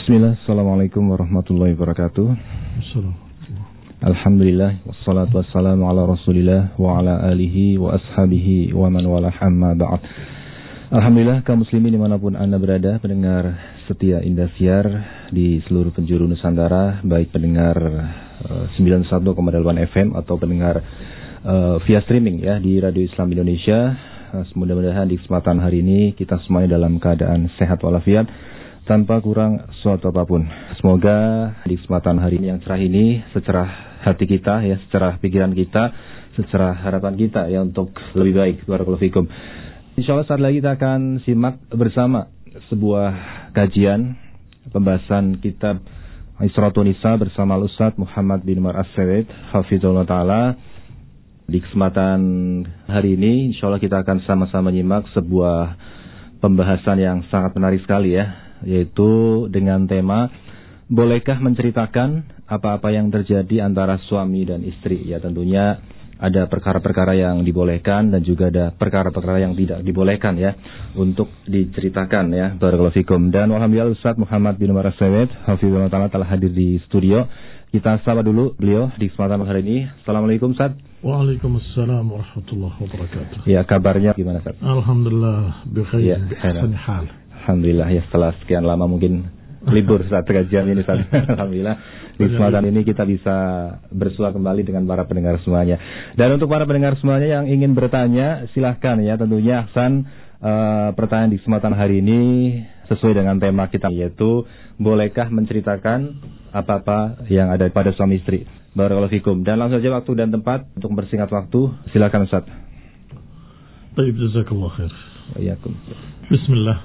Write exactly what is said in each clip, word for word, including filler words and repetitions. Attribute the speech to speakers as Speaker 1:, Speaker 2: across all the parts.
Speaker 1: Bismillah, Assalamualaikum warahmatullahi wabarakatuh. Alhamdulillah, wassalatu wassalamu ala rasulillah wa ala alihi wa ashabihi wa man wala amma ba'd. Alhamdulillah, kaum muslimin dimanapun Anda berada, pendengar setia Indosiar di seluruh penjuru Nusantara, baik pendengar uh, sembilan puluh satu koma delapan F M atau pendengar uh, via streaming ya di Radio Islam Indonesia. Uh, mudah-mudahan di kesempatan hari ini kita semuanya dalam keadaan sehat walafiat, tanpa kurang suatu apapun. Semoga di kesempatan hari ini yang cerah ini, secerah hati kita ya, secerah pikiran kita, secerah harapan kita ya untuk lebih baik. Barakallahu fikum. Insyaallah saat lagi kita akan simak bersama sebuah kajian pembahasan kitab Isratun Nisa bersama Ustaz Muhammad bin Umar As-Said hafizahullah taala. Di kesempatan hari ini insyaallah kita akan sama-sama nyimak sebuah pembahasan yang sangat menarik sekali ya, yaitu dengan tema bolehkah menceritakan apa-apa yang terjadi antara suami dan istri. Ya tentunya ada perkara-perkara yang dibolehkan dan juga ada perkara-perkara yang tidak dibolehkan ya untuk diceritakan ya. Barakallahu fikum. Dan alhamdulillah Ustaz Muhammad bin Umar As-Said hafizahullah taala telah hadir di studio. Kita sapa dulu beliau di kesempatan hari ini. Assalamualaikum Ustaz.
Speaker 2: Waalaikumsalam warahmatullahi wabarakatuh.
Speaker 1: Ya, kabarnya gimana Ustaz?
Speaker 2: Alhamdulillah bikhair,
Speaker 1: ya,
Speaker 2: bihsan hal.
Speaker 1: Alhamdulillah ya, setelah sekian lama mungkin libur saat kajian ini Ustaz. Alhamdulillah di kesempatan ini kita bisa bersua kembali dengan para pendengar semuanya. Dan untuk para pendengar semuanya yang ingin bertanya, silahkan ya, tentunya Ahsan uh, pertanyaan di kesempatan hari ini sesuai dengan tema kita, yaitu bolehkah menceritakan apa-apa yang ada pada suami istri. Barakallahu fikum. Dan langsung saja waktu dan tempat untuk mempersingkat waktu, silakan Ustaz.
Speaker 2: Baik, jazakallahu khair.
Speaker 1: Waalaikum.
Speaker 2: Bismillah.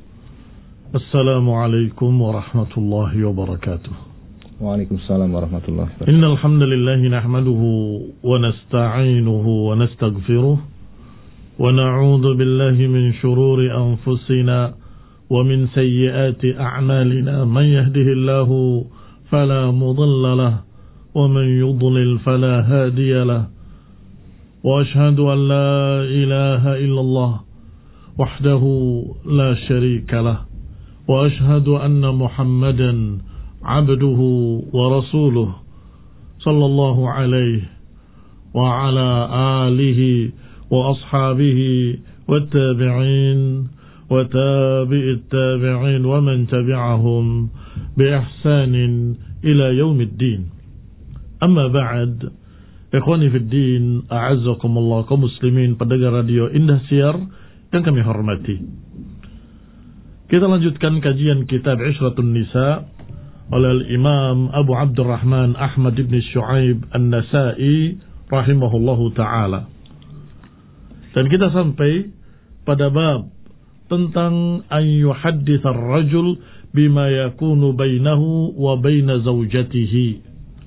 Speaker 2: Assalamualaikum warahmatullahi wabarakatuh.
Speaker 1: Waalaikumsalam warahmatullahi wabarakatuh.
Speaker 2: Innal hamdalillah nahmaduhu wa nasta'inuhu wa nastaghfiruh wa na'udzu billahi min shururi anfusina wa min sayyiati a'malina. Man yahdihillahu fala mudilla lahu wa man yudlil fala hadiya lahu. Wa ashhadu an la ilaha illallah wahdahu la syarika lahu wa ashhadu anna Muhammadan abduhu wa rasuluh sallallahu alaihi wa ala alihi wa ashabihi wa tabi'in wa tabi'it tabi'in wa man tabi'ahum bi ihsanin ila yaumiddin. Amma ba'd, ikhwani fid din, a'azzakumullah, kaum muslimin pendengar radio Indosiar yang kami hormati. Kita lanjutkan kajian kitab Isratun Nisa oleh Imam Abu Abdurrahman Ahmad ibn Shu'aib An-Nasai rahimahullahu ta'ala. Dan kita sampai pada bab tentang an yuhaddits ar-rajul bima yakunu bainahu wa baina zawjatihi.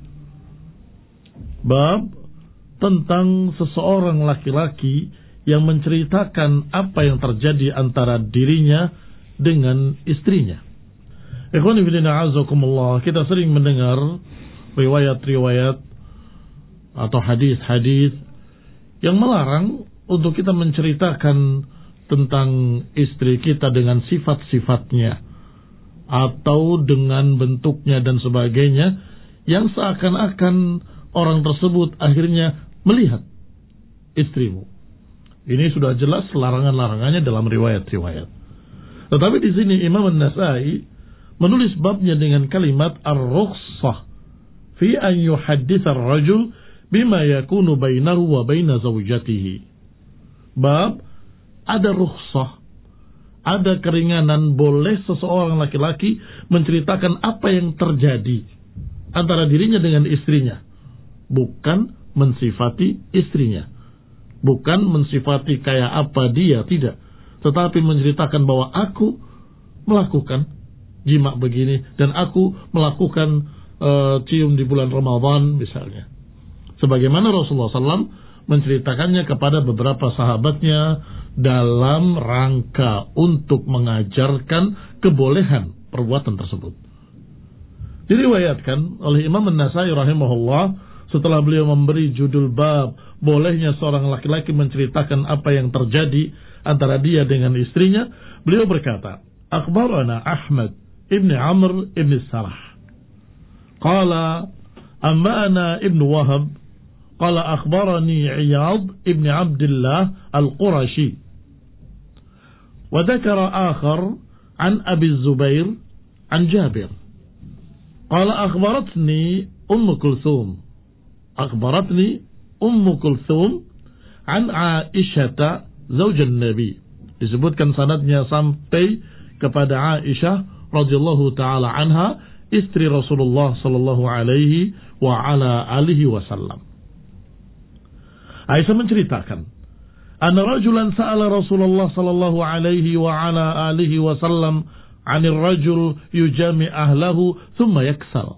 Speaker 2: Bab tentang seseorang laki-laki yang menceritakan apa yang terjadi antara dirinya dengan istrinya. Ikhwani fillah a'azakumullah, kita sering mendengar riwayat-riwayat atau hadis-hadis yang melarang untuk kita menceritakan tentang istri kita dengan sifat-sifatnya atau dengan bentuknya dan sebagainya, yang seakan-akan orang tersebut akhirnya melihat istrimu. Ini sudah jelas larangan-larangannya dalam riwayat-riwayat. Tetapi di sini Imam An-Nasai menulis babnya dengan kalimat ar-rukhsah fi an yuhaddits ar-rajul bima yakunu bainahu wa baina zawjatihi. Bab ada rukhsah, ada keringanan, boleh seseorang laki-laki menceritakan apa yang terjadi antara dirinya dengan istrinya, bukan mensifati istrinya, bukan mensifati kayak apa dia, tidak, tetapi menceritakan bahwa aku melakukan jima begini dan aku melakukan uh, cium di bulan Ramadan misalnya, sebagaimana Rasulullah sallallahu alaihi wasallam menceritakannya kepada beberapa sahabatnya dalam rangka untuk mengajarkan kebolehan perbuatan tersebut. Diriwayatkan oleh Imam An-Nasai rahimahullah, setelah beliau memberi judul bab bolehnya seorang laki-laki menceritakan apa yang terjadi antara dia dengan istrinya, beliau berkata, akhbarana Ahmad ibn Amr ibn Sarah. Qala amba'ana ibn Wahab qala akhbarani Iyad ibn Abdullah al-Qurashi. Wa dzakara akhar an Abi Zubair an Jabir. Qala akhbaratni Umm Kulthum. Akhbaratni Umm Kulthum an Aisyah zaujan Nabi. Disebutkan sanadnya sampai kepada Aisyah radhiyallahu taala anha, istri Rasulullah sallallahu alaihi wa ala alihi wasallam. Aisyah menceritakan, anna rajulan sa'ala Rasulullah sallallahu alaihi wa ala alihi wasallam 'anil rajul yujami ahlahu thumma yaksal.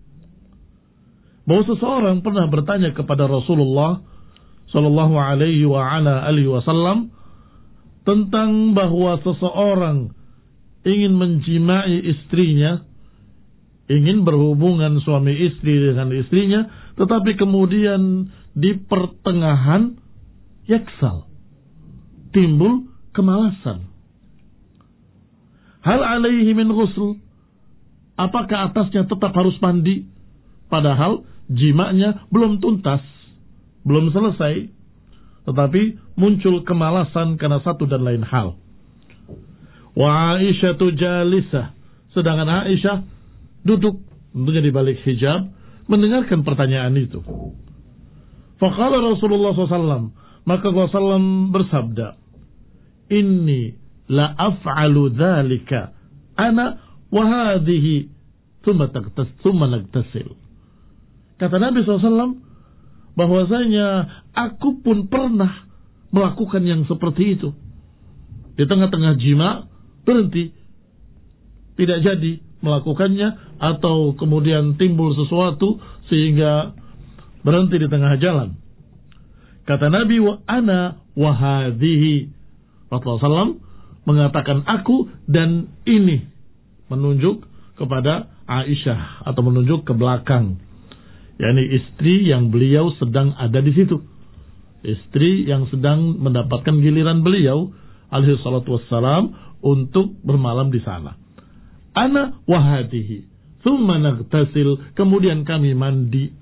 Speaker 2: Bahwa seseorang pernah bertanya kepada Rasulullah sallallahu alaihi wa ala alihi wasallam tentang bahwa seseorang ingin menjimai istrinya, ingin berhubungan suami istri dengan istrinya, tetapi kemudian di pertengahan yaksal, timbul kemalasan. Hal alaihi min ghusl, apakah atasnya tetap harus mandi padahal jimanya belum tuntas, belum selesai, tetapi muncul kemalasan karena satu dan lain hal. Wa Aisyah jalisah, sedangkan Aisyah duduk tentunya di balik hijab mendengarkan pertanyaan itu. Faqala Rasulullah sallallahu alaihi wasallam, maka Rasulullah sallallahu alaihi wasallam bersabda, inni la af'alu dzalika ana wa hadhihi thumma tagtas thumma nagtasil. Kata Nabi sallallahu alaihi wasallam bahwasanya aku pun pernah melakukan yang seperti itu. Di tengah-tengah jima berhenti, tidak jadi melakukannya, atau kemudian timbul sesuatu sehingga berhenti di tengah jalan. Kata Nabi, wa ana wa hadhihi. Rasulullah sallallahu alaihi wasallam mengatakan aku dan ini, menunjuk kepada Aisyah atau menunjuk ke belakang, yakni istri yang beliau sedang ada di situ, istri yang sedang mendapatkan giliran beliau alaihi salatu wassalam untuk bermalam di sana. Ana wa hadhihi thumma nagtasil, kemudian kami mandi.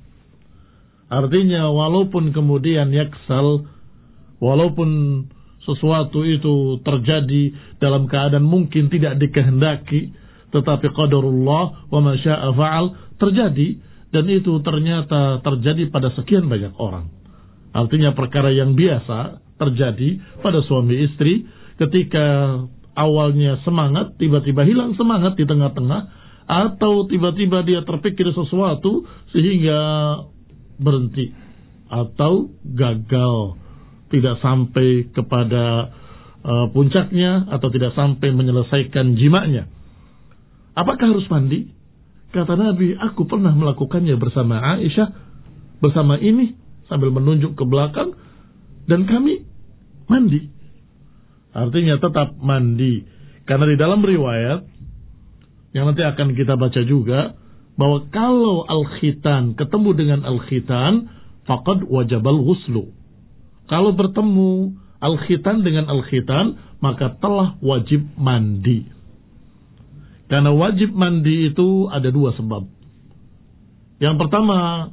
Speaker 2: Artinya walaupun kemudian yaksal, walaupun sesuatu itu terjadi dalam keadaan mungkin tidak dikehendaki, tetapi qadarullah wa ma syaa fa'al terjadi, dan itu ternyata terjadi pada sekian banyak orang. Artinya perkara yang biasa terjadi pada suami istri ketika awalnya semangat, tiba-tiba hilang semangat di tengah-tengah, atau tiba-tiba dia terpikir sesuatu sehingga berhenti atau gagal, tidak sampai kepada uh, puncaknya atau tidak sampai menyelesaikan jimanya. Apakah harus mandi? Kata Nabi, aku pernah melakukannya bersama Aisyah, bersama ini, sambil menunjuk ke belakang, dan kami mandi. Artinya tetap mandi. Karena di dalam riwayat yang nanti akan kita baca juga, bahwa kalau al-khitan ketemu dengan al-khitan, faqad wajabal ghuslu. Kalau bertemu al-khitan dengan al-khitan, maka telah wajib mandi. Karena wajib mandi itu ada dua sebab. Yang pertama,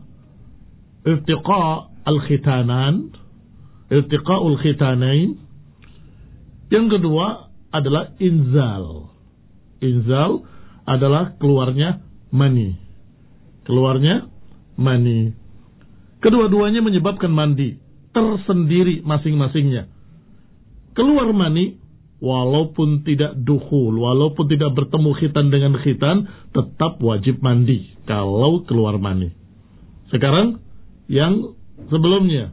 Speaker 2: iltiqa al-khitanan, iltiqa'ul khitanain. Yang kedua adalah inzal. Inzal adalah keluarnya mani. Keluarnya mani. Kedua-duanya menyebabkan mandi tersendiri masing-masingnya. Keluar mani walaupun tidak dukhul, walaupun tidak bertemu khitan dengan khitan, tetap wajib mandi kalau keluar mani. Sekarang yang sebelumnya,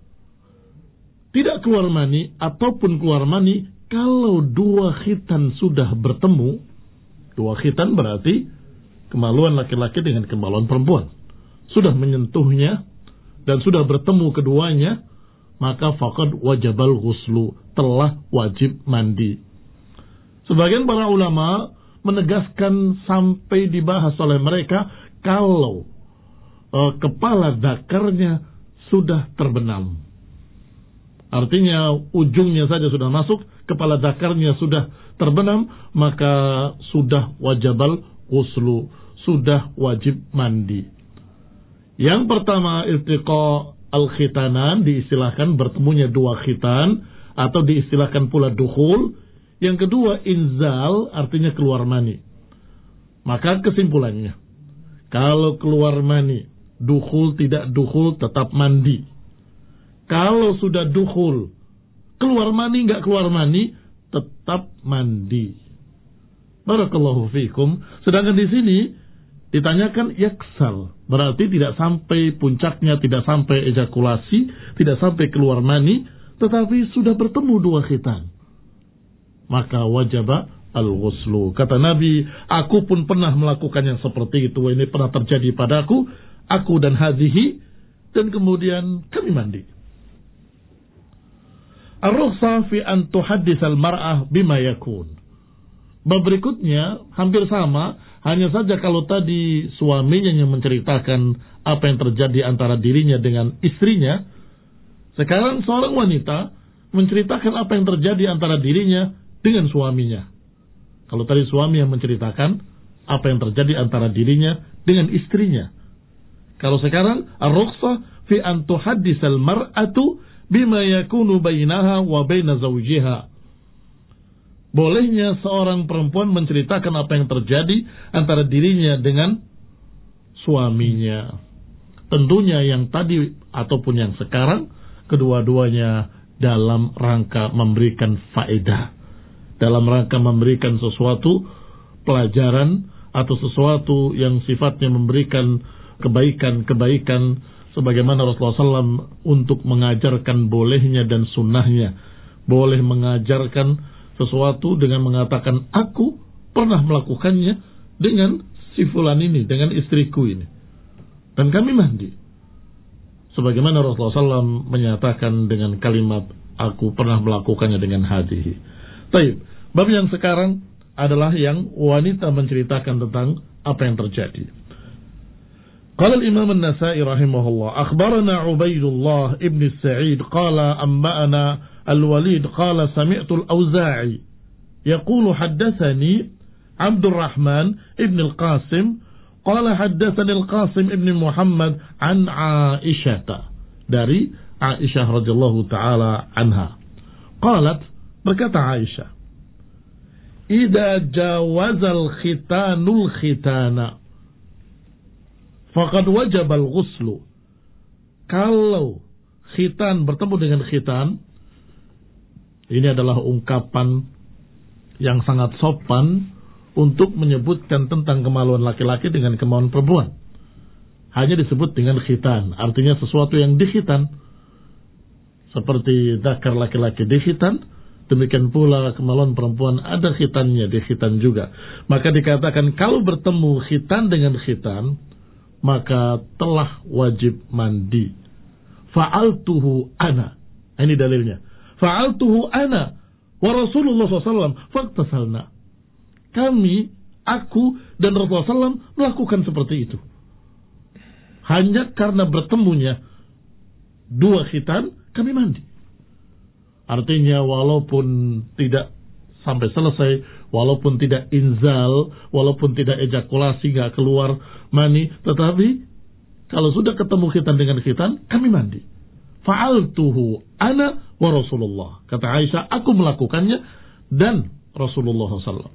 Speaker 2: tidak keluar mani ataupun keluar mani kalau dua khitan sudah bertemu. Dua khitan berarti kemaluan laki-laki dengan kemaluan perempuan sudah menyentuhnya dan sudah bertemu keduanya, maka faqad wajabal ghuslu, telah wajib mandi. Sebagian para ulama menegaskan sampai dibahas oleh mereka kalau uh, kepala zakarnya sudah terbenam. Artinya ujungnya saja sudah masuk, kepala zakarnya sudah terbenam, maka sudah wajibal ghuslu, sudah wajib mandi. Yang pertama, iltiqa al-khitanan, diistilahkan bertemunya dua khitan, atau diistilahkan pula dukhul. Yang kedua, inzal, artinya keluar mani. Maka kesimpulannya, kalau keluar mani, dukhul tidak dukhul tetap mandi. Kalau sudah dukhul, keluar mani nggak keluar mani, tetap mandi. Barakallahu fiikum. Sedangkan di sini ditanyakan yaksal, berarti tidak sampai puncaknya, tidak sampai ejakulasi, tidak sampai keluar mani, tetapi sudah bertemu dua khitan. Maka wajaba al-ghuslu. Kata Nabi, aku pun pernah melakukan yang seperti itu. Ini pernah terjadi padaku, aku dan hadhihi, dan kemudian kami mandi. Ar-rukhsah fi an tuhaddits al-mar'ah bima yakun. Bab berikutnya hampir sama, hanya saja kalau tadi suaminya yang menceritakan apa yang terjadi antara dirinya dengan istrinya, sekarang seorang wanita menceritakan apa yang terjadi antara dirinya dengan suaminya. Kalau tadi suami yang menceritakan apa yang terjadi antara dirinya dengan istrinya. Kalau sekarang ar-rukhsah fi an tuhaddits al-mar'atu bima yakunu bainaha wa baina zawjiha. Bolehnya seorang perempuan menceritakan apa yang terjadi antara dirinya dengan suaminya. Tentunya yang tadi ataupun yang sekarang, kedua-duanya dalam rangka memberikan faedah, dalam rangka memberikan sesuatu pelajaran atau sesuatu yang sifatnya memberikan kebaikan-kebaikan, sebagaimana Rasulullah shallallahu alaihi wasallam untuk mengajarkan bolehnya dan sunnahnya. Boleh mengajarkan sesuatu dengan mengatakan, aku pernah melakukannya dengan si fulan ini, dengan istriku ini, dan kami mandi. Sebagaimana Rasulullah shallallahu alaihi wasallam menyatakan dengan kalimat, aku pernah melakukannya dengan hadihi. Baik, bab yang sekarang adalah yang wanita menceritakan tentang apa yang terjadi. قال الإمام النسائي رحمه الله أخبرنا عبيد الله ابن السعيد قال أنبأنا الوليد قال سمعت الأوزاعي يقول حدثني عبد الرحمن ابن القاسم قال حدثني القاسم ابن محمد عن عائشة dari Aisyah radhiyallahu taala anha. قالت, berkata Aisyah, إذا جاوز الختان الختان faqad wajabal ghuslu. Kalau khitan bertemu dengan khitan, ini adalah ungkapan yang sangat sopan untuk menyebutkan tentang kemaluan laki-laki dengan kemaluan perempuan. Hanya disebut dengan khitan, artinya sesuatu yang dikhitan. Seperti zakar laki-laki dikhitan, demikian pula kemaluan perempuan ada khitannya, dikhitan juga. Maka dikatakan kalau bertemu khitan dengan khitan, maka telah wajib mandi. Fa'altuhu ana. Ini dalilnya. Fa'altuhu ana wa Rasulullah shallallahu alaihi wasallam faqtasalna. Kami, aku dan Rasulullah shallallahu alaihi wasallam melakukan seperti itu. Hanya karena bertemunya dua khitan, kami mandi. Artinya walaupun tidak sampai selesai, walaupun tidak inzal, walaupun tidak ejakulasi, gak keluar mani, tetapi kalau sudah ketemu khitan dengan khitan, kami mandi. Fa'altuhu ana wa Rasulullah. Kata Aisyah, aku melakukannya dan Rasulullah shallallahu alaihi wasallam.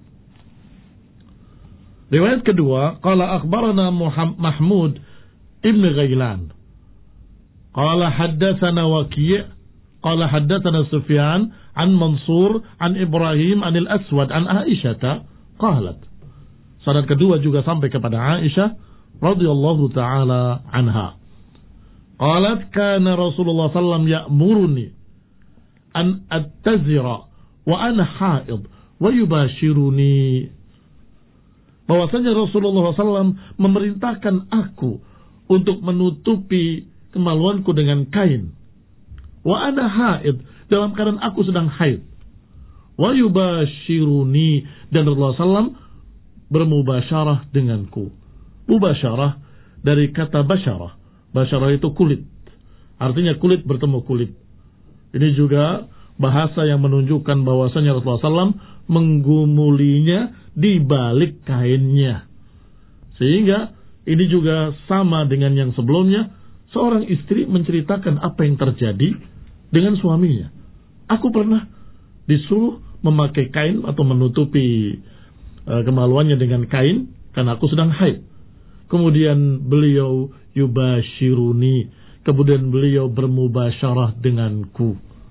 Speaker 2: Riwayat kedua, qala akhbarana Mahmud ibn Ghailan. Qala haddatsana Waqi', qala haddatsana Sufyan an Mansur an Ibrahim an al-Aswad an Aisyah qalat. Sanad kedua juga sampai kepada Aisyah radhiyallahu taala anha. Qalat kana Rasulullah sallallahu alaihi wasallam ya'muruni an attazira wa ana haid wa yubashiruni. Bahwasanya Rasulullah sallallahu alaihi wasallam memerintahkan aku untuk menutupi kemaluanku dengan kain. Wa ana haid, dalam keadaan aku sedang haid. Wa yubashiruni, dan Rasulullah sallallahu alaihi wasallam bermubasyarah denganku. Mubasyarah dari kata basyarah. Basyarah itu kulit. Artinya kulit bertemu kulit. Ini juga bahasa yang menunjukkan bahwasanya Rasulullah shallallahu alaihi wasallam menggumulinya di balik kainnya. Sehingga ini juga sama dengan yang sebelumnya, seorang istri menceritakan apa yang terjadi dengan suaminya. Aku pernah disuruh memakai kain atau menutupi uh, kemaluannya dengan kain karena aku sedang haid. Kemudian beliau yubashiruni, kemudian beliau bermubasyarah denganku.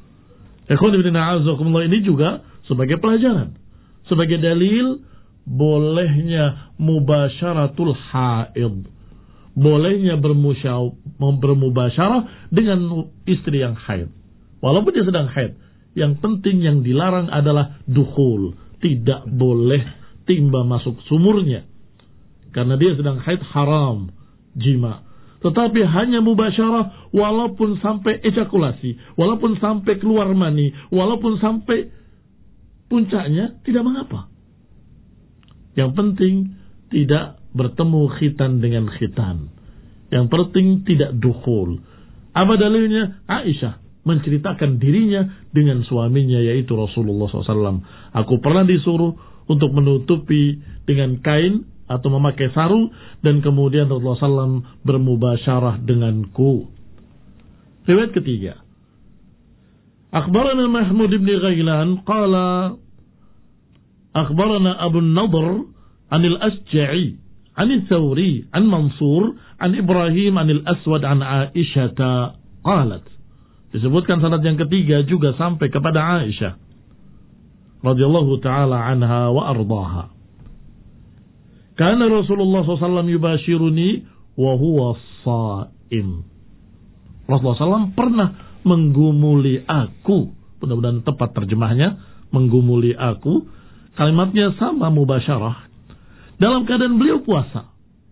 Speaker 2: Ini juga sebagai pelajaran, sebagai dalil bolehnya mubasyaratul haid, bolehnya bermubasyarah dengan istri yang haid, walaupun dia sedang haid. Yang penting yang dilarang adalah dukhul, tidak boleh timba masuk sumurnya, karena dia sedang haid, haram jima. Tetapi hanya mubasyarah, walaupun sampai ejakulasi, walaupun sampai keluar mani, walaupun sampai puncaknya, tidak mengapa. Yang penting tidak bertemu khitan dengan khitan. Yang penting tidak dukhul. Apa dalilnya? Aisyah menceritakan dirinya dengan suaminya, yaitu Rasulullah shallallahu alaihi wasallam. Aku pernah disuruh untuk menutupi dengan kain atau memakai sarung, dan kemudian Rasulullah shallallahu alaihi wasallam bermubasyarah denganku. Riwayat ketiga, akhbarana Mahmud ibn Ghailan qala akhbarana Abu Nadhr anil Asja'i anil Thawri an Mansur an Ibrahim anil Aswad an Aisyah qalat. Disebutkan sanad yang ketiga juga sampai kepada Aisyah radhiyallahu taala anha wa ardaha. Kana Rasulullah shallallahu alaihi wasallam yubashiruni wa huwa shaim. Rasulullah shallallahu alaihi wasallam pernah menggumuli aku. Mudah-mudahan tepat terjemahnya, menggumuli aku. Kalimatnya sama, mubasyarah, dalam keadaan beliau puasa.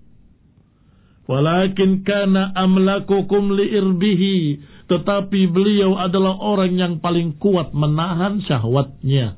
Speaker 2: Walakin kana amlakukum liirbihi, tetapi beliau adalah orang yang paling kuat menahan syahwatnya.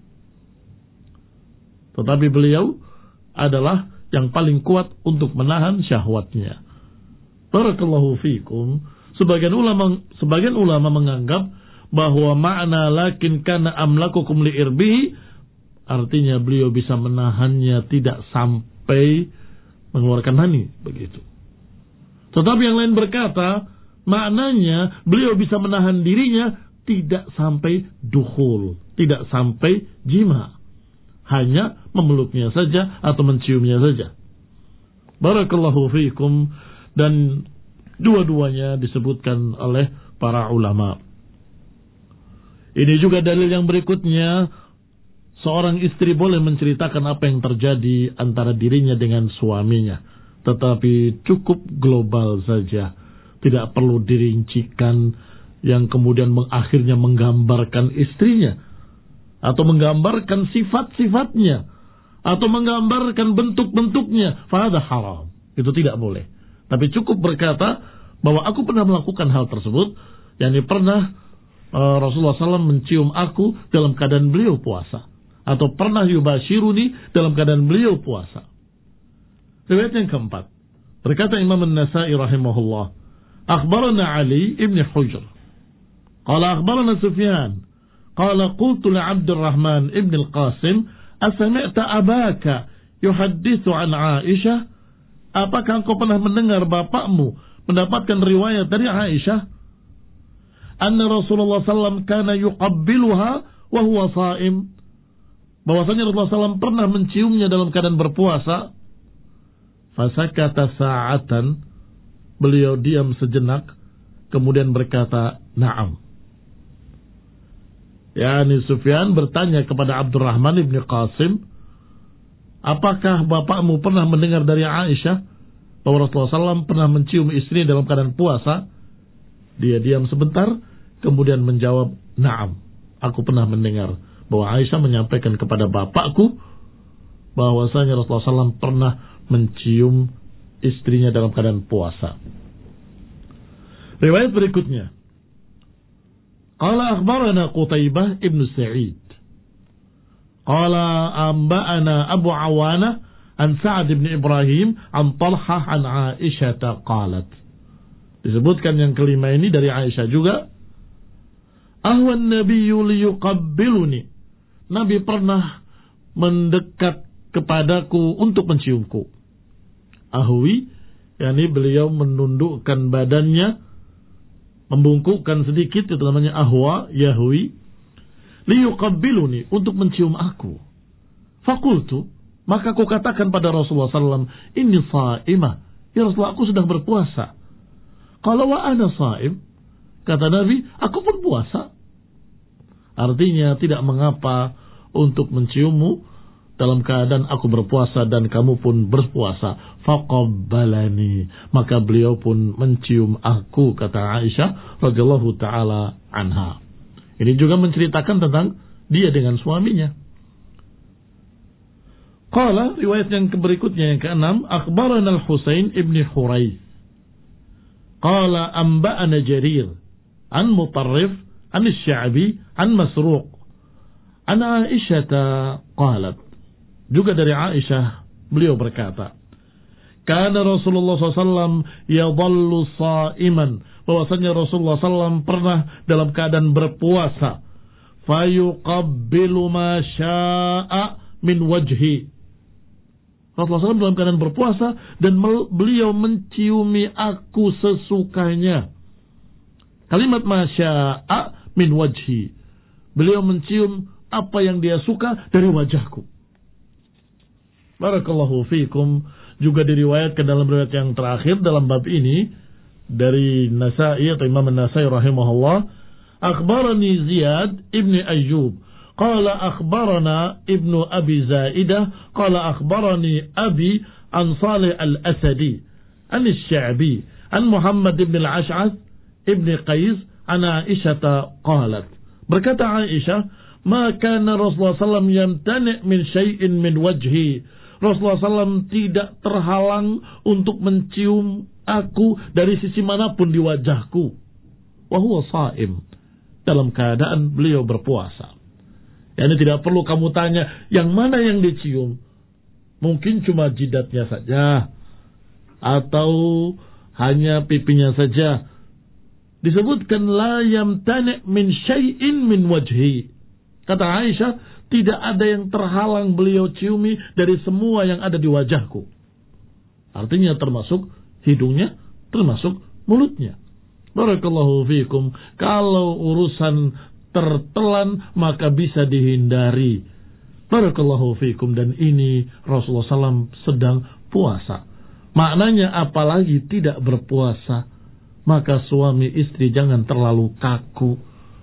Speaker 2: Tetapi beliau adalah yang paling kuat untuk menahan syahwatnya. Barakallahu fikum. Sebagian ulama sebagian ulama menganggap bahwa makna lakin kana amlakukum liirbihi artinya beliau bisa menahannya tidak sampai mengeluarkan mani, begitu. Tetapi yang lain berkata, maknanya beliau bisa menahan dirinya tidak sampai dukhul, tidak sampai jima, hanya memeluknya saja atau menciumnya saja. Barakallahu fiikum. Dan dua-duanya disebutkan oleh para ulama. Ini juga dalil yang berikutnya, seorang istri boleh menceritakan apa yang terjadi antara dirinya dengan suaminya, tetapi cukup global saja, tidak perlu dirincikan yang kemudian akhirnya menggambarkan istrinya, atau menggambarkan sifat-sifatnya, atau menggambarkan bentuk-bentuknya. Fahada haram, itu tidak boleh. Tapi cukup berkata bahwa aku pernah melakukan hal tersebut, yakni pernah uh, Rasulullah shallallahu alaihi wasallam mencium aku dalam keadaan beliau puasa, atau pernah yubashiruni dalam keadaan beliau puasa. Riwayat yang keempat, berkata Imam An-Nasa'i rahimahullah, akhbarana Ali ibn Hujr qala akhbarana Sufyan qala qultu li Abdurrahman ibn al-Qasim asami'ta abaka yuhaddithu an Aisyah, apakah engkau pernah mendengar bapakmu mendapatkan riwayat dari Aisyah anna Rasulullah sallallahu alaihi wasallam kana yuqabbiluha wa huwa sha'im, bahwasanya Rasulullah sallallahu alaihi wasallam pernah menciumnya dalam keadaan berpuasa. Fasakata sa'atan, beliau diam sejenak, kemudian berkata, na'am. Yani Sufyan bertanya kepada Abdurrahman ibn Qasim, apakah bapakmu pernah mendengar dari Aisyah bahwa Rasulullah shallallahu alaihi wasallam pernah mencium istri dalam keadaan puasa? Dia diam sebentar, kemudian menjawab, na'am, aku pernah mendengar bahwa Aisyah menyampaikan kepada bapakku bahwasanya Rasulullah shallallahu alaihi wasallam pernah mencium istrinya dalam keadaan puasa. Riwayat berikutnya, qala akhbarana Qutaibah ibn Sa'id qala amba'ana Abu Awana an Sa'ad ibn Ibrahim an Talhah an Aisyah qalat. Disebutkan yang kelima ini dari Aisyah juga, ahwan nabiyyu liyuqabbiluni. Nabi pernah mendekat kepadaku untuk menciumku. Ahwi, yakni beliau menundukkan badannya, membungkukkan sedikit, itu namanya ahwa, yahwi. Liyuqabbiluni, untuk mencium aku. Fakultu, maka aku katakan pada Rasulullah sallallahu alaihi wasallam, inni sha'imah. Ya Rasulullah, aku sedang berpuasa. Kalau wa ana sha'im, kata Nabi, aku pun puasa. Artinya tidak mengapa untuk menciummu dalam keadaan aku berpuasa dan kamu pun berpuasa. Faqabbalani, maka beliau pun mencium aku, kata Aisyah radhiyallahu taala anha. Ini juga menceritakan tentang dia dengan suaminya. Qala, riwayat yang berikutnya yang keenam, akhbarana al-Husain ibn Hurayth. Qala anba'ana Jarir an Mutarrif an Asy-Sya'bi an Masruq an Aisyah qalat. Juga dari Aisyah beliau berkata, kana Rasulullah sallallahu alaihi wasallam yadhallu sha'iman, bahwasanya Rasulullah sallallahu alaihi wasallam pernah dalam keadaan berpuasa, fayuqabbilu ma syaa min wajhi. Rasulullah sallallahu alaihi wasallam dalam keadaan berpuasa dan beliau menciumi aku sesukanya. Kalimat ma syaa min wajhi, beliau mencium apa yang dia suka dari wajahku. Barakallahu fiikum. Juga diriwayatkan dalam riwayat yang terakhir dalam bab ini dari Nasa'i atau Imam An-Nasa'i rahimahullah, akhbarani Ziyad ibni Ayyub qala akhbarana ibnu Abi Zaidah qala akhbarani Abi an Salih al-Asadi an Asy-Sya'bi an Muhammad ibn al-Ash'ath ibn Qais an Aisyah qalat. Berkata Aisyah, ma kana Rasulullah sallallahu alaihi wasallam yamtani' min syai'in min wajhi. Rasulullah sallallahu alaihi wasallam tidak terhalang untuk mencium aku dari sisi manapun di wajahku. Wa huwa sha'im, dalam keadaan beliau berpuasa. Yani tidak perlu kamu tanya yang mana yang dicium. Mungkin cuma jidatnya saja atau hanya pipinya saja. Disebutkan la yamtani' min syai'in min wajhi. Kata Aisyah, tidak ada yang terhalang beliau ciumi dari semua yang ada di wajahku. Artinya termasuk hidungnya, termasuk mulutnya. Barakallahu fiikum. Kalau urusan tertelan maka bisa dihindari. Barakallahu fiikum. Dan ini Rasulullah sallallahu alaihi wasallam sedang puasa. Maknanya apalagi tidak berpuasa, maka suami istri jangan terlalu kaku.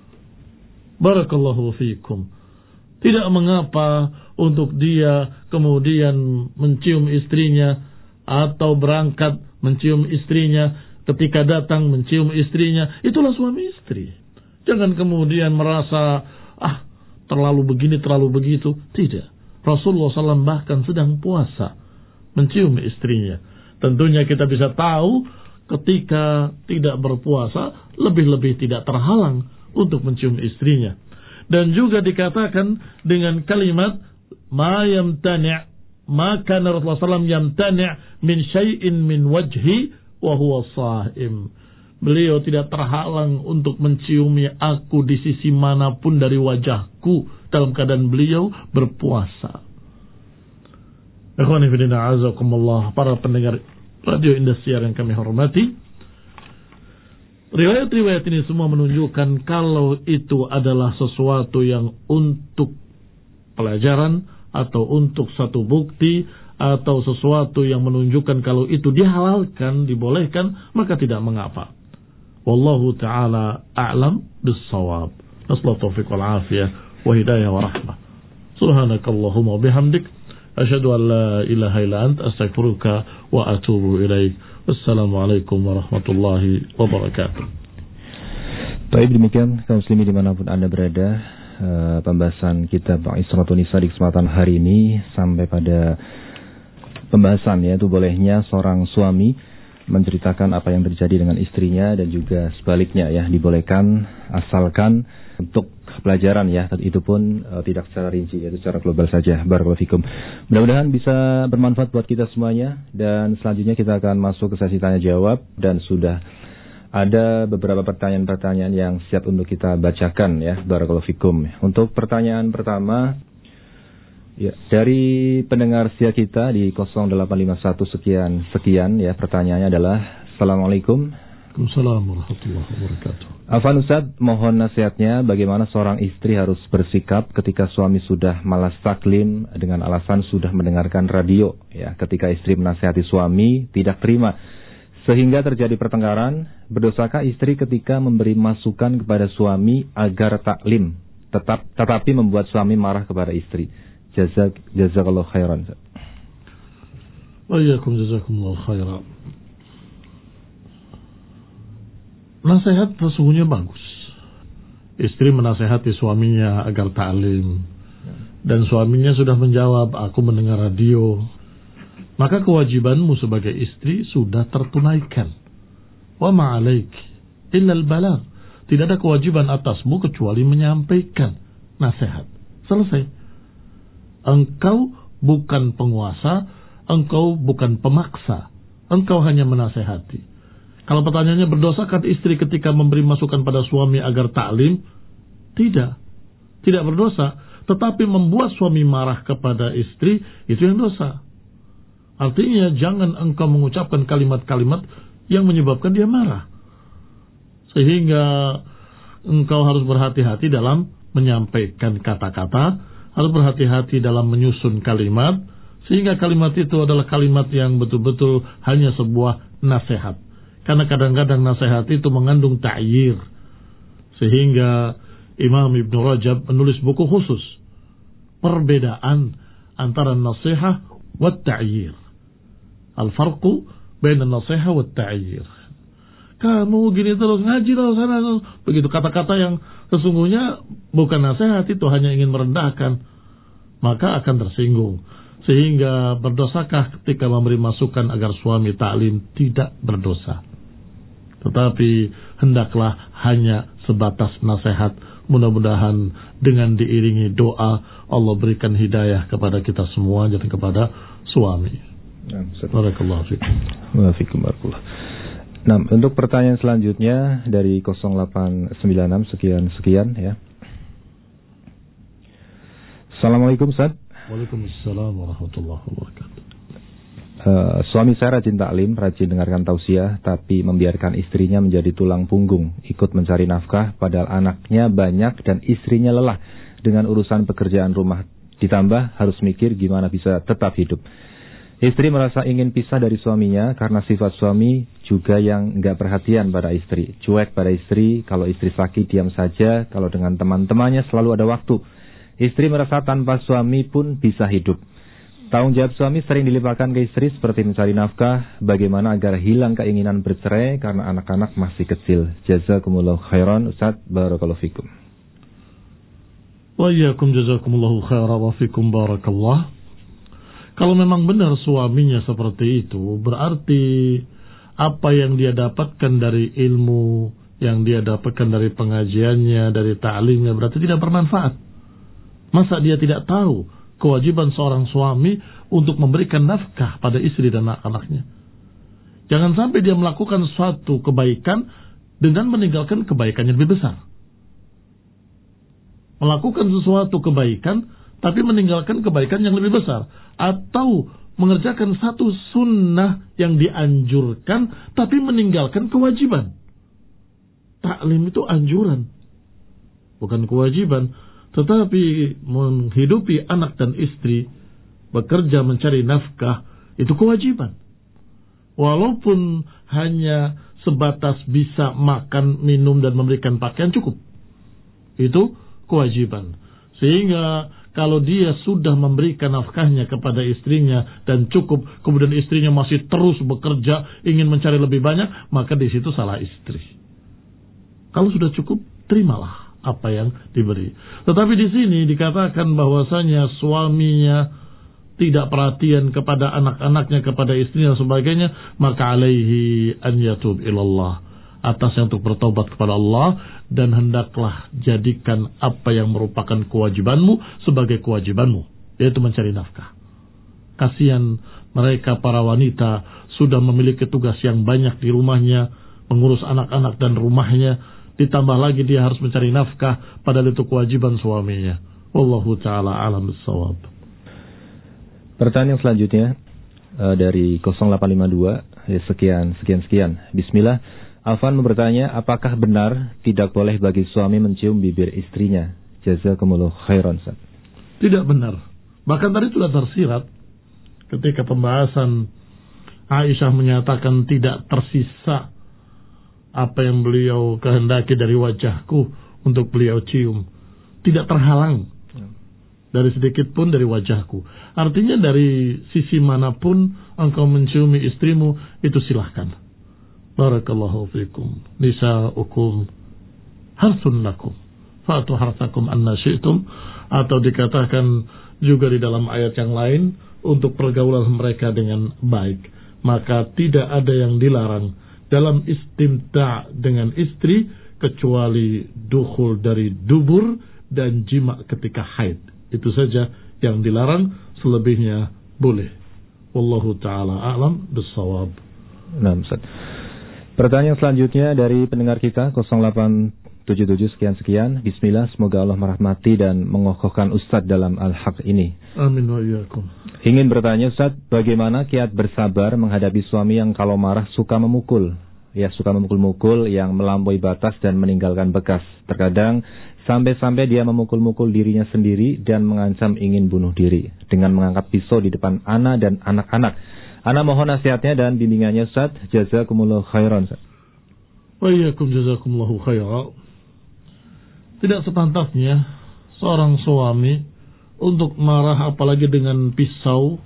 Speaker 2: Barakallahu fiikum. Tidak mengapa untuk dia kemudian mencium istrinya atau berangkat mencium istrinya, ketika datang mencium istrinya. Itulah suami istri. Jangan kemudian merasa ah terlalu begini, terlalu begitu. Tidak. Rasulullah sallallahu alaihi wasallam bahkan sedang puasa mencium istrinya. Tentunya kita bisa tahu ketika tidak berpuasa lebih-lebih tidak terhalang untuk mencium istrinya. Dan juga dikatakan dengan kalimat ma yamtani' ma kana Rasulullah sallallahu alaihi wasallam yamtani' min syai'in min wajhi wa huwa sha'im. Beliau tidak terhalang untuk menciumi aku di sisi manapun dari wajahku dalam keadaan beliau berpuasa. Ikhwani fillah azakumullah, para pendengar Radio Indosiar yang kami hormati, riwayat-riwayat ini semua menunjukkan kalau itu adalah sesuatu yang untuk pelajaran atau untuk satu bukti atau sesuatu yang menunjukkan kalau itu dihalalkan, dibolehkan, maka tidak mengapa. Wallahu ta'ala a'lam bis-shawab. Nasallahu taufiq wal afiyah wa hidayah wa rahmah. Subhanakallahumma wa bihamdik asyhadu an la ilaha illa anta astaghfiruka wa atubu ilaik. Assalamualaikum warahmatullahi wabarakatuh.
Speaker 1: Baik, demikian kaum muslimin dimanapun Anda berada, uh, pembahasan kitab Isratun Nisa di kesempatan hari ini sampai pada pembahasan yaitu bolehnya seorang suami menceritakan apa yang terjadi dengan istrinya dan juga sebaliknya ya, dibolehkan asalkan untuk pelajaran ya, itu pun uh, tidak secara rinci, yaitu secara global saja. Barakallahu fikum. Mudah-mudahan bisa bermanfaat buat kita semuanya, dan selanjutnya kita akan masuk ke sesi tanya jawab dan sudah Ada beberapa pertanyaan-pertanyaan yang siap untuk kita bacakan ya, barakallahu fikum. Untuk pertanyaan pertama, ya, dari pendengar setia kita di nol delapan lima satu sekian sekian ya, pertanyaannya adalah Assalamualaikum.
Speaker 2: Waalaikumsalam warahmatullahi wabarakatuh.
Speaker 1: Afwan Ustaz, mohon nasihatnya bagaimana seorang istri harus bersikap ketika suami sudah malas taklim dengan alasan sudah mendengarkan radio ya, ketika istri menasihati suami tidak terima sehingga terjadi pertengkaran. Berdosakah istri ketika memberi masukan kepada suami agar taklim tetap tetapi membuat suami marah kepada istri? Jazak jazakallahu khairan.
Speaker 2: Wa iyyakum jazakumullahu khairan. Nasihat sesungguhnya bagus. Istri menasihati suaminya agar taklim dan suaminya sudah menjawab, aku mendengar radio. Maka kewajibanmu sebagai istri sudah tertunaikan. Wa ma'alaik illal balagh. Tidak ada kewajiban atasmu kecuali menyampaikan nasihat. Selesai. Engkau bukan penguasa, engkau bukan pemaksa. Engkau hanya menasihati. Kalau pertanyaannya, berdosakah istri ketika memberi masukan pada suami agar taklim? Tidak. Tidak berdosa. Tetapi membuat suami marah kepada istri, itu yang dosa. Artinya jangan engkau mengucapkan kalimat-kalimat yang menyebabkan dia marah. Sehingga engkau harus berhati-hati dalam menyampaikan kata-kata, harus berhati-hati dalam menyusun kalimat, sehingga kalimat itu adalah kalimat yang betul-betul hanya sebuah nasihat. Karena kadang-kadang nasihat itu mengandung ta'yir. Sehingga Imam Ibn Rajab menulis buku khusus, perbedaan antara nasihat wa ta'yir. Al-farqu baina nasihat wa ta'yir. Kamu gini terus, ngaji lah sana. Begitu kata-kata yang sesungguhnya bukan nasihat, itu hanya ingin merendahkan, maka akan tersinggung. Sehingga berdosakah ketika memberi masukan agar suami taklim? Tidak berdosa. Tetapi hendaklah hanya sebatas nasihat. Mudah-mudahan dengan diiringi doa Allah berikan hidayah kepada kita semua dan kepada suami. Barakallahu fikum.
Speaker 1: Wa fikum barakallah. Nah, untuk pertanyaan selanjutnya dari nol delapan sembilan enam sekian sekian ya. Assalamualaikum Ustaz.
Speaker 2: Waalaikumsalam warahmatullahi wabarakatuh.
Speaker 1: Uh, suami saya rajin taklim, rajin dengarkan tausiah, tapi membiarkan istrinya menjadi tulang punggung, ikut mencari nafkah, padahal anaknya banyak dan istrinya lelah dengan urusan pekerjaan rumah. Ditambah harus mikir gimana bisa tetap hidup. Istri merasa ingin pisah dari suaminya karena sifat suami juga yang enggak perhatian pada istri. Cuek pada istri, kalau istri sakit diam saja, kalau dengan teman-temannya selalu ada waktu. Istri merasa tanpa suami pun bisa hidup. Tanggung jawab suami sering dilimpahkan ke istri seperti mencari nafkah, bagaimana agar hilang keinginan bercerai karena anak-anak masih kecil. Jazakumullahu khairan Ustaz, barakallahu fikum.
Speaker 2: Wa iyyakum jazakumullahu khairan wa fikum barakallah. Kalau memang benar suaminya seperti itu, berarti apa yang dia dapatkan dari ilmu, yang dia dapatkan dari pengajiannya, dari ta'limnya, berarti tidak bermanfaat. Masa dia tidak tahu kewajiban seorang suami untuk memberikan nafkah pada istri dan anak-anaknya? Jangan sampai dia melakukan suatu kebaikan dengan meninggalkan kebaikan yang lebih besar. Melakukan sesuatu kebaikan tapi meninggalkan kebaikan yang lebih besar, atau mengerjakan satu sunnah yang dianjurkan tapi meninggalkan kewajiban. Taklim itu anjuran, bukan kewajiban. Tetapi menghidupi anak dan istri, bekerja mencari nafkah, itu kewajiban. Walaupun hanya sebatas bisa makan, minum dan memberikan pakaian, cukup. Itu kewajiban. Sehingga kalau dia sudah memberikan nafkahnya kepada istrinya dan cukup, kemudian istrinya masih terus bekerja, ingin mencari lebih banyak, maka di situ salah istri. Kalau sudah cukup, terimalah apa yang diberi. Tetapi di sini dikatakan bahwasanya suaminya tidak perhatian kepada anak-anaknya, kepada istrinya dan sebagainya, maka alaihi an yatub ilallah, atasnya untuk bertaubat kepada Allah, dan hendaklah jadikan apa yang merupakan kewajibanmu sebagai kewajibanmu, yaitu mencari nafkah. Kasihan mereka para wanita sudah memiliki tugas yang banyak di rumahnya, mengurus anak-anak dan rumahnya, ditambah lagi dia harus mencari nafkah, padahal itu kewajiban suaminya. Wallahu ta'ala a'lam bissawab.
Speaker 1: Pertanyaan selanjutnya uh, dari nol delapan lima dua, ya, sekian, sekian, sekian. Bismillah. Afan bertanya, apakah benar tidak boleh bagi suami mencium bibir istrinya? Jazakumullah khairan.
Speaker 2: Tidak benar. Bahkan tadi sudah tersirat ketika pembahasan Aisyah menyatakan tidak tersisa apa yang beliau kehendaki dari wajahku untuk beliau cium. Tidak terhalang dari sedikit pun dari wajahku. Artinya dari sisi manapun engkau menciumi istrimu, itu silahkan. Barakallahu fikum. Nisa'ukum harsun lakum fa'atu harsakum anna syi'tum. Atau dikatakan juga di dalam ayat yang lain, untuk pergaulan mereka dengan baik. Maka tidak ada yang dilarang dalam istimta' dengan istri kecuali dukhul dari dubur dan jima ketika haid. Itu saja yang dilarang, selebihnya boleh. Wallahu ta'ala a'lam bissawab.
Speaker 1: Nah, Ustaz. Pertanyaan selanjutnya dari pendengar kita nol delapan tujuh tujuh sekian sekian. Bismillah, semoga Allah merahmati dan mengokohkan Ustaz dalam al-haq ini.
Speaker 2: Amin wa iyyakum.
Speaker 1: Ingin bertanya Ustaz, bagaimana kiat bersabar menghadapi suami yang kalau marah suka memukul? Ya, suka memukul-mukul yang melampaui batas dan meninggalkan bekas. Terkadang sampai-sampai dia memukul-mukul dirinya sendiri dan mengancam ingin bunuh diri dengan mengangkat pisau di depan ana dan anak-anak. Ana mohon nasihatnya dan bimbingannya Ustaz. Jazakumullah khairan.
Speaker 2: Wa iyyakum jazakumullahu khairan. Tidak sepantasnya seorang suami untuk marah apalagi dengan pisau,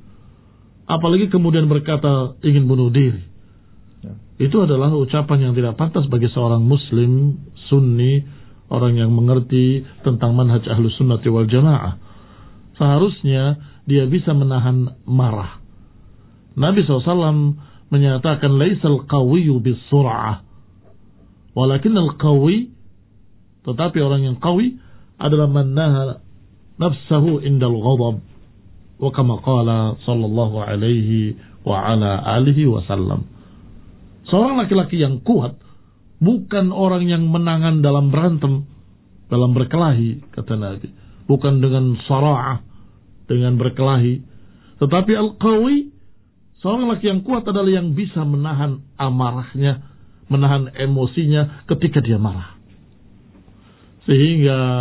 Speaker 2: apalagi kemudian berkata ingin bunuh diri. Ya. Itu adalah ucapan yang tidak pantas bagi seorang muslim sunni, orang yang mengerti tentang manhaj ahlus sunnati wal jamaah. Seharusnya dia bisa menahan marah. Nabi shallallahu alaihi wasallam menyatakan laisal qawiyyu bis-sur'ah walakin al-qawi, tetapi orang yang qawi adalah man naha nafsahu indal ghadab, wa kama qala sallallahu alaihi wa ala alihi wasallam. Seorang laki-laki yang kuat bukan orang yang menangan dalam berantem, dalam berkelahi, kata Nabi. Bukan dengan sara'ah, dengan berkelahi. Tetapi al-qawi, seorang laki yang kuat adalah yang bisa menahan amarahnya, menahan emosinya ketika dia marah. Sehingga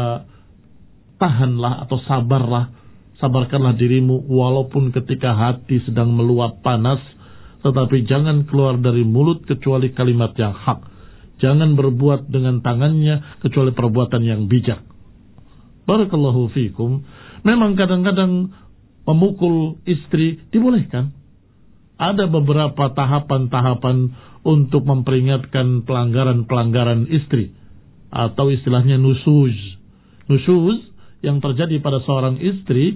Speaker 2: tahanlah atau sabarlah, sabarkanlah dirimu walaupun ketika hati sedang meluap panas, tetapi jangan keluar dari mulut kecuali kalimat yang hak. Jangan berbuat dengan tangannya kecuali perbuatan yang bijak. Barakallahu fikum. Memang kadang-kadang memukul istri dibolehkan. Ada beberapa tahapan-tahapan untuk memperingatkan pelanggaran-pelanggaran istri. Atau istilahnya nusuz. Nusuz yang terjadi pada seorang istri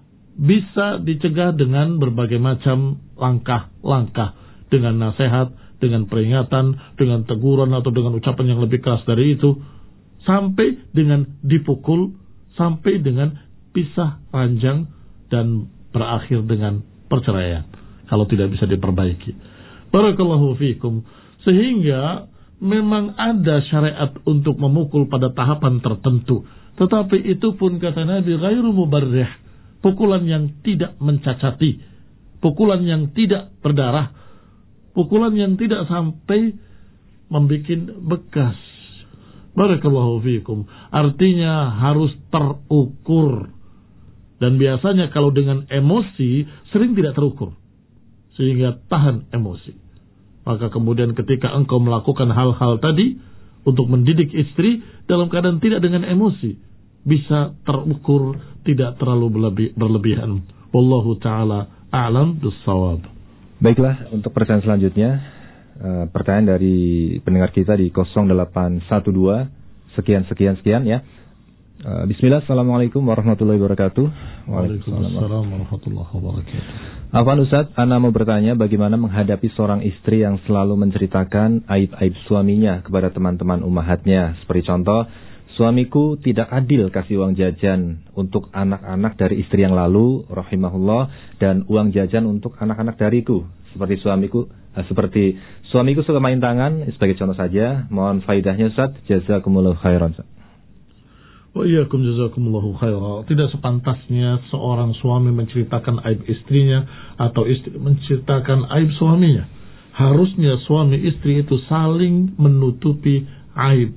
Speaker 2: bisa dicegah dengan berbagai macam langkah-langkah. Dengan nasihat, dengan peringatan, dengan teguran atau dengan ucapan yang lebih keras dari itu. Sampai dengan dipukul, sampai dengan pisah ranjang dan berakhir dengan perceraian. Kalau tidak bisa diperbaiki. Barakallahu fikum. Sehingga memang ada syariat untuk memukul pada tahapan tertentu. Tetapi itu pun kata Nabi ghairu mubarrih. Pukulan yang tidak mencacati. Pukulan yang tidak berdarah. Pukulan yang tidak sampai membuat bekas. Barakallahu fikum. Artinya harus terukur. Dan biasanya kalau dengan emosi sering tidak terukur. Sehingga tahan emosi. Maka kemudian ketika engkau melakukan hal-hal tadi untuk mendidik istri dalam keadaan tidak dengan emosi, bisa terukur, tidak terlalu berlebih, berlebihan. Wallahu ta'ala a'lam bis-shawab.
Speaker 1: Baiklah, untuk pertanyaan selanjutnya, uh, pertanyaan dari pendengar kita di nol delapan satu dua sekian sekian sekian ya. Uh, Bismillah, assalamualaikum warahmatullahi wabarakatuh.
Speaker 2: Waalaikumsalam warahmatullahi wabarakatuh.
Speaker 1: Afwan Ustaz, Ana mau bertanya bagaimana menghadapi seorang istri yang selalu menceritakan aib-aib suaminya kepada teman-teman ummahatnya. Seperti contoh, suamiku tidak adil kasih uang jajan untuk anak-anak dari istri yang lalu, rahimahullah, dan uang jajan untuk anak-anak dariku. Seperti suamiku, uh, seperti suamiku suka main tangan, sebagai contoh saja. Mohon faidahnya Ustaz. Jazakumullahu khairan.
Speaker 2: Wa iyyakum jazakumullahu khairan. Tidak sepantasnya seorang suami menceritakan aib istrinya atau istri menceritakan aib suaminya. Harusnya suami istri itu saling menutupi aib.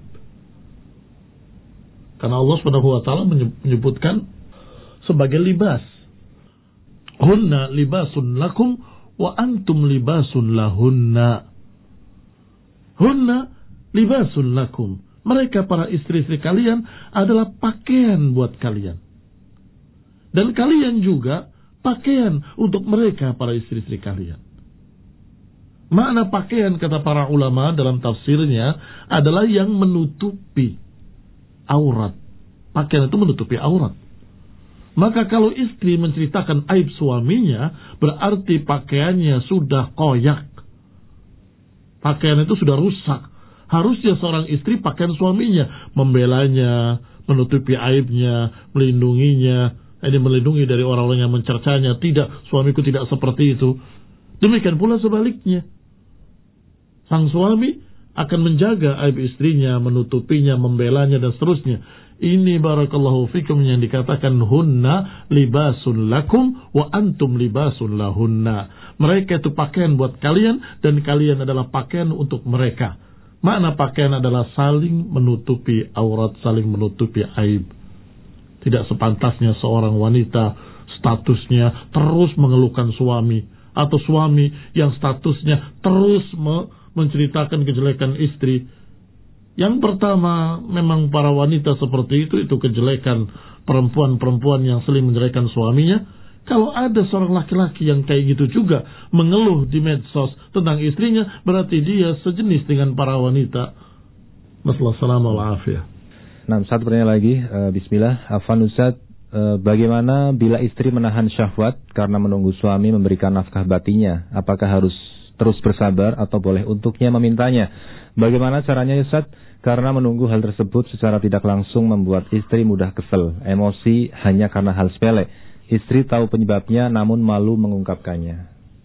Speaker 2: Karena Allah Subhanahu wa taala menyebutkan sebagai libas. Hunna libasun lakum wa antum libasun lahunna. Hunna libasun lakum. Mereka para istri-istri kalian adalah pakaian buat kalian. Dan kalian juga pakaian untuk mereka para istri-istri kalian. Makna pakaian kata para ulama dalam tafsirnya adalah yang menutupi aurat. Pakaian itu menutupi aurat. Maka kalau istri menceritakan aib suaminya, berarti pakaiannya sudah koyak. Pakaian itu sudah rusak. Harusnya seorang istri pakaian suaminya, membelanya, menutupi aibnya, melindunginya, ini melindungi dari orang-orang yang mencercanya. Tidak, suamiku tidak seperti itu. Demikian pula sebaliknya. Sang suami akan menjaga aib istrinya, menutupinya, membelanya dan seterusnya. Ini barakallahu fikum yang dikatakan hunna libasun lakum wa antum libasun lahunna. Mereka itu pakaian buat kalian dan kalian adalah pakaian untuk mereka. Makna pakaian adalah saling menutupi aurat, saling menutupi aib. Tidak sepantasnya seorang wanita statusnya terus mengeluhkan suami, atau suami yang statusnya terus me- menceritakan kejelekan istri. Yang pertama, memang para wanita seperti itu, itu kejelekan perempuan-perempuan yang sering menjelekan suaminya. Kalau ada seorang laki-laki yang kayak gitu juga mengeluh di medsos tentang istrinya, berarti dia sejenis dengan para wanita. Wassalamualaikum.
Speaker 1: Nah, satu pertanyaan lagi. uh, Bismillah. Afwan Ustaz, uh, bagaimana bila istri menahan syahwat karena menunggu suami memberikan nafkah batinnya? Apakah harus terus bersabar atau boleh untuknya memintanya? Bagaimana caranya Ustaz? Karena menunggu hal tersebut secara tidak langsung membuat istri mudah kesel, emosi hanya karena hal sepele. Istri tahu penyebabnya namun malu mengungkapkannya.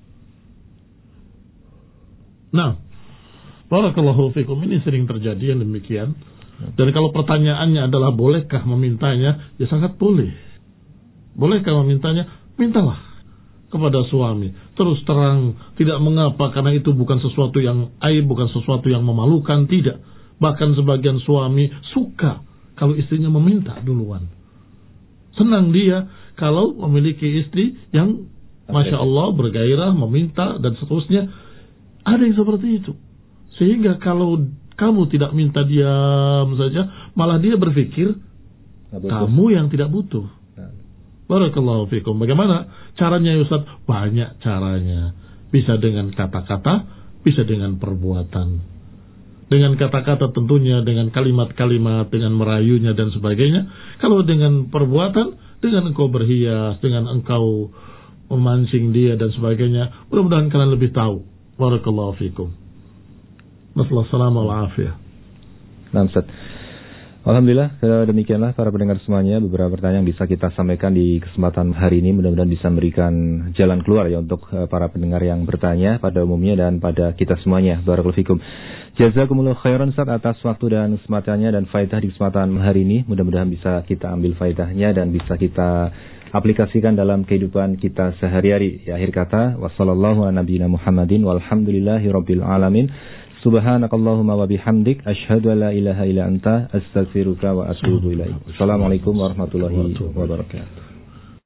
Speaker 2: Nah, barakallahu fikum, ini sering terjadi yang demikian. Dan kalau pertanyaannya adalah bolehkah memintanya, ya sangat boleh. Bolehkah memintanya? Mintalah kepada suami. Terus terang, tidak mengapa karena itu bukan sesuatu yang aib, bukan sesuatu yang memalukan, tidak. Bahkan sebagian suami suka kalau istrinya meminta duluan. Senang dia kalau memiliki istri yang Masya Allah bergairah, meminta dan seterusnya. Ada yang seperti itu. Sehingga kalau kamu tidak minta, diam saja, malah dia berpikir kamu yang tidak butuh. Barakallahu fikum. Bagaimana caranya Ustaz? Banyak caranya. Bisa dengan kata-kata, bisa dengan perbuatan. Dengan kata-kata tentunya, dengan kalimat-kalimat, dengan merayunya dan sebagainya. Kalau dengan perbuatan, dengan engkau berhias, dengan engkau memancing dia dan sebagainya, mudah-mudahan kalian lebih tahu. Barakallahu fikum. Wassalamualaikum.
Speaker 1: Nah, Ustaz. Alhamdulillah, demikianlah para pendengar semuanya, beberapa pertanyaan yang bisa kita sampaikan di kesempatan hari ini. Mudah-mudahan bisa memberikan jalan keluar ya untuk para pendengar yang bertanya pada umumnya dan pada kita semuanya. Barakallahu fikum. Jazakumullahu khairan Ustaz atas waktu dan kesempatannya dan faedah di kesempatan hari ini. Mudah-mudahan bisa kita ambil faedahnya dan bisa kita aplikasikan dalam kehidupan kita sehari-hari. Ya, akhir kata, wassallallahu ala nabiyina Muhammadin walhamdulillahi rabbil alamin. Subhanakallahumma wa bihamdik asyhadu an la ilaha illa anta astaghfiruka wa atubu ilaik. Assalamualaikum warahmatullahi wabarakatuh.